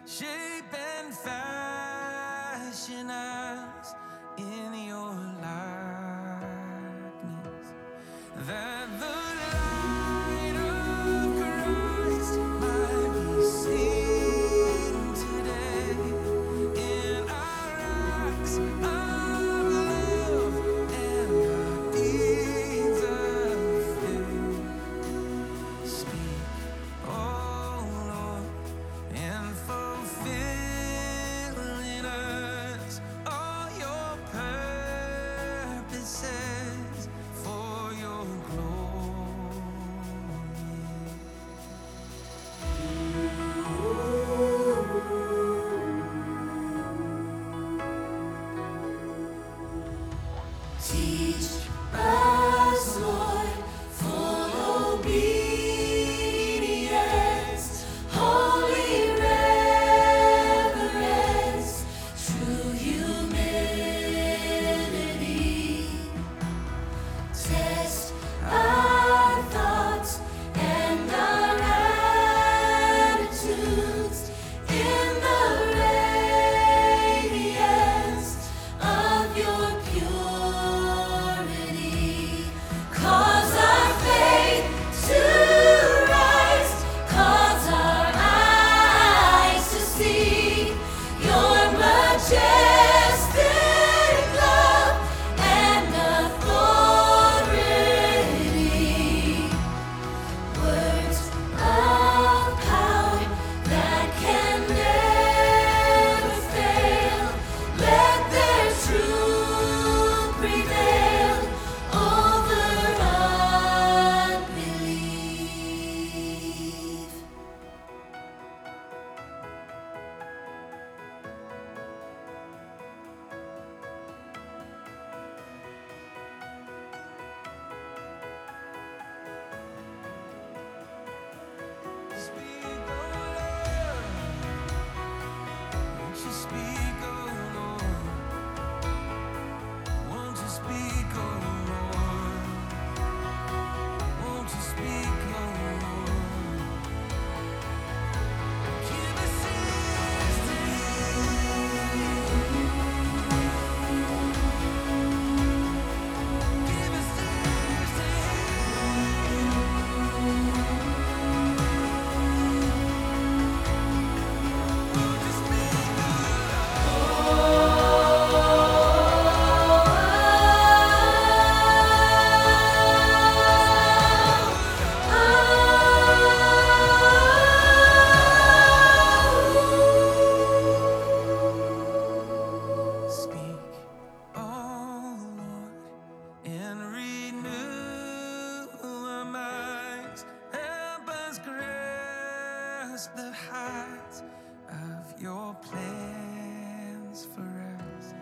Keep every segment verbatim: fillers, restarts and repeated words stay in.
shape and fashion us in your likeness, that the light of Christ might be seen today in our acts of love and our deeds of faith. Speak, oh Lord, and fulfill in us all your purposes for your glory. Teach us, Lord, full obedience, holy reverence, true humility. Test our thoughts and our attitudes in the radiance of your purity. Cause our faith to rise, cause our eyes to see your majestic love and authority. Words of power that can never fail. Let their truth prevail over unbelief. Speak, oh Lord, won't you speak, oh Lord, won't you speak, oh Lord, won't you speak, oh Lord, give us ears to hear, give us ears to Speak, oh Lord, and renew our minds. Help us grasp the heights of your plans for us.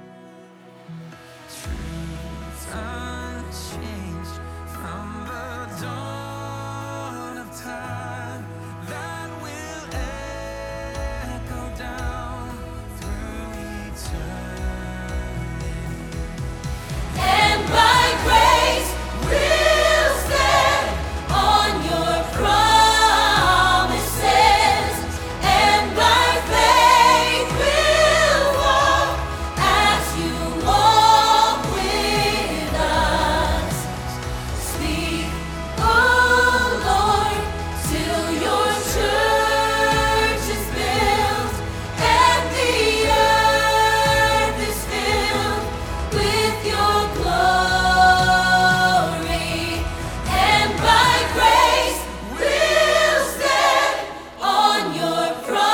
Truths unchanged from the dawn of time that will echo down through eternity. And by grace we'll stand on your promises, and by faith we'll walk as you walk with us. Speak, oh Lord, till your church is built and the earth is filled with your glory. And by grace we'll stand on your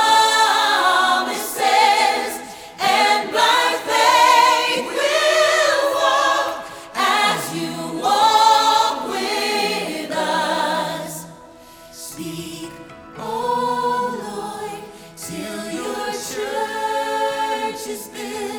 promises, and by faith we'll walk as you walk with us. Speak, oh Lord, till your church is built